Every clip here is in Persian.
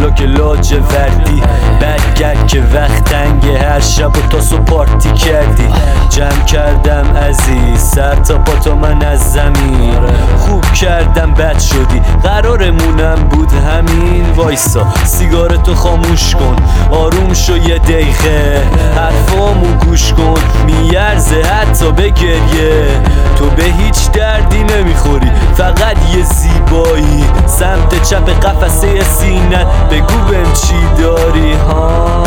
که لاجوردی. برگرد که وقت تنگه، هر شب و تاسو پارتی کردی. جمع کردم عزیز سر تا پا تا من از زمین. خوب کردم بد شدی قرارمونم بود همین. وایسا سیگارتو خاموش کن، آروم شو یه دقیقه، حرفامو گوش کن، میارزه حتی به گریه. تو به هیچ دردی نمیخوری، فقط یه زیبایی. سمت چپ قفسه سینه بگو بهم چی داری ها.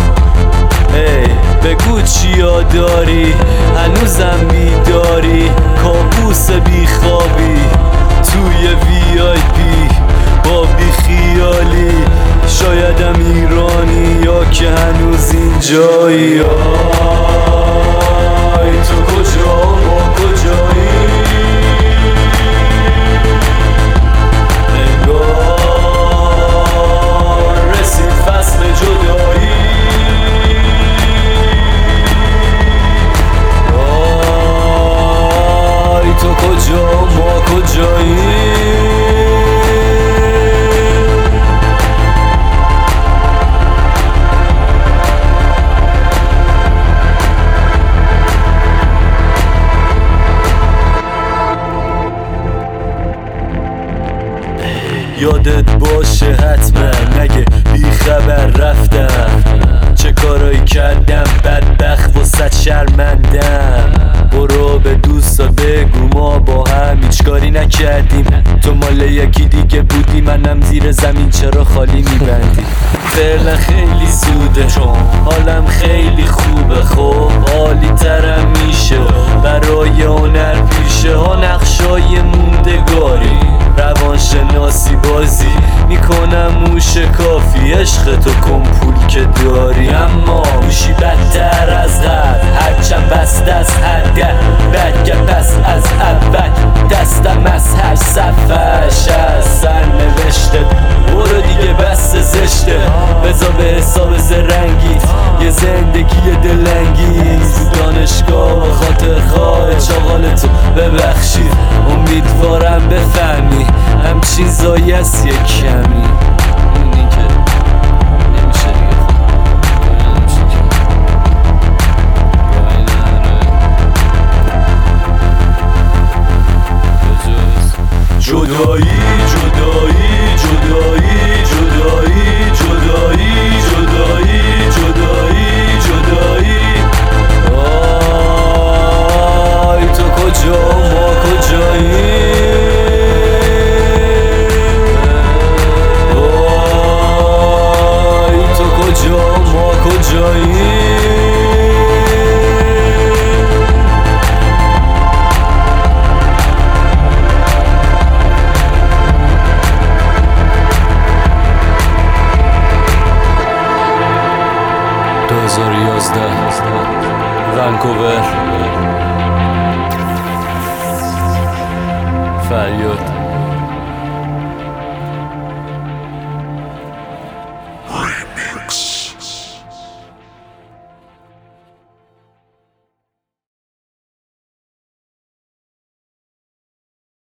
بگو چیا داری، هنوزم بیداری، کابوس بیخوابی توی VIP با بیخیالی. شایدم ایرانی یا که هنوز اینجایی. تو کجا ما کجایی؟ نگار رسید فصل جدایی. تو کجا ما کجایی؟ یادت باشه حتما نگه بیخبر رفتم، چه کارایی کردم بدبخت وسط شرمندم. برو به دوستا بگو ما با هم هیچ کاری نکردیم، تو مال یکی دیگه بودی منم زیر زمین چرا خالی میبندی. فعلا خیلی زوده چون حالم خیلی خوبه، خب عالی ترم میشه برای هنر پیشه ها نقشای موندگاری. روانشناسی بازی میکنم موش کافی، عشق تو کن پول که داری، اما میشی بدتر از قبل هرچند بست از حده. برگه پس از اول دستم از هر صفحش از سر نوشته. برو دیگه بس زشته، بذار به حساب زرنگیت یه زندگی دلنگیز. دانشگاه و خاطر خواه چاقالتو ببخشید، امیدوارم بفهمی همچین زایی است یه کمی. اینی که نمیشه دیگه جدایی جدایی جدایی جدایی جدایی جدایی جدایی جدایی. آی تو کجا ما کجایی؟ آی تو کجا ما کجایی؟ ونکوور فریاد.